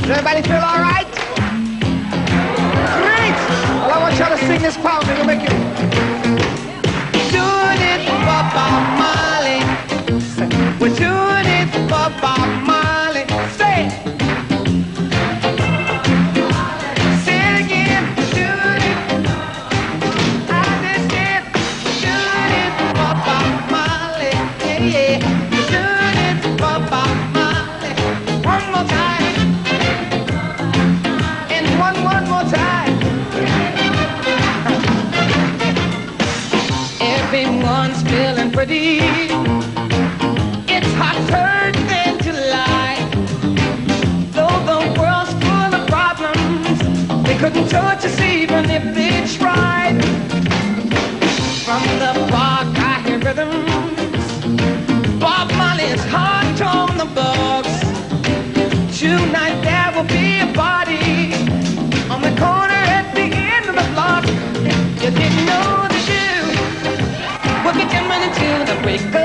Does everybody feel all right? Great! Well, I want y'all to sing this pound. It'll make you... Doing it for Bob Marley. We're doing it for Bob Marley. Say it! Say it again. Doing it. I just did. Doing it for Bob Marley. Yeah, yeah. Doing it for Bob Marley. One more time. And one more time. Everyone's feeling pretty. It's hotter than July. Though the world's full of problems, they couldn't touch us even if they tried. From the park I hear rhythms. Bob Marley's heart on the bugs. Tonight there will be a party on the corner at the end of the block. You didn't know the do. We'll be jamming until the break of